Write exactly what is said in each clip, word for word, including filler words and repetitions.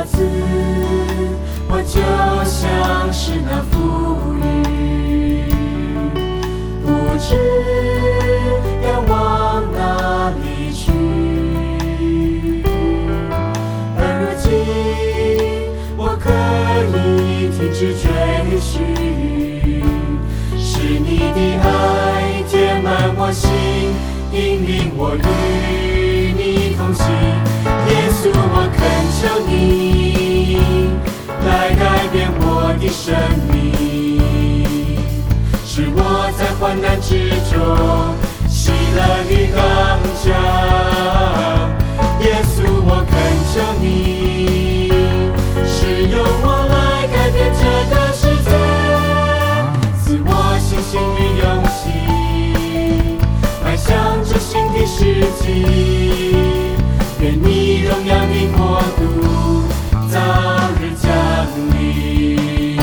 多次，我就像是那浮云，不知要往哪里去。而如今，我可以停止追寻，是你的爱填满我心，引领我与你同行。耶稣，我恳求你来改变我的生命，使我在患难之中喜乐与刚强。耶稣，我恳求你使用我来改变这个世界，赐我信心与勇气，迈向这新的世纪。愿你荣耀的国度早日降临。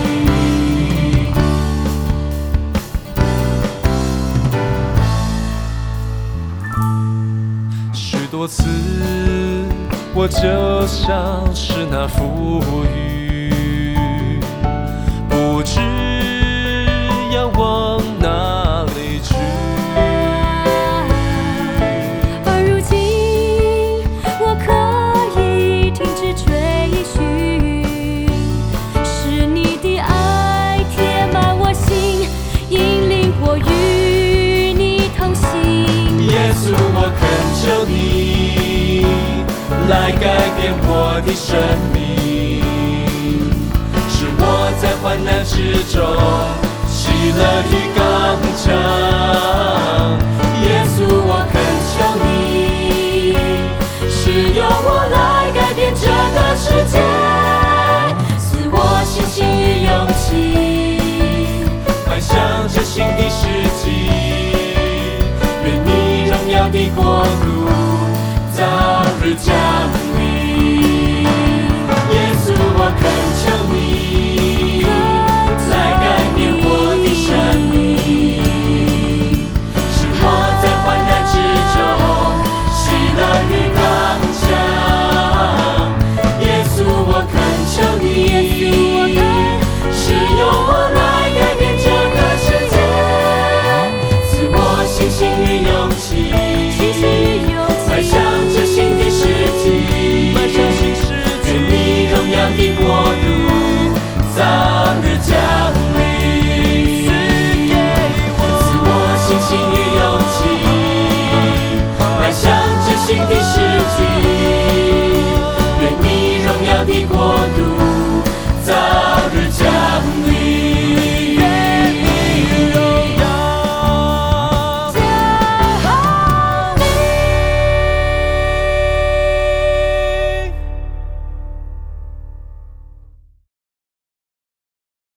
许多次，我就像是那浮云，不知要往哪里去。 而如今，我可以停止追寻，是你的爱填满我心，引领我与你同行。 耶稣，我恳求你来改变我的生命，使我在患难之中喜乐与刚强。耶稣，我恳求你使用我来改变这个世界，赐我信心与勇气，迈向这新的世纪。愿你荣耀的国度早日降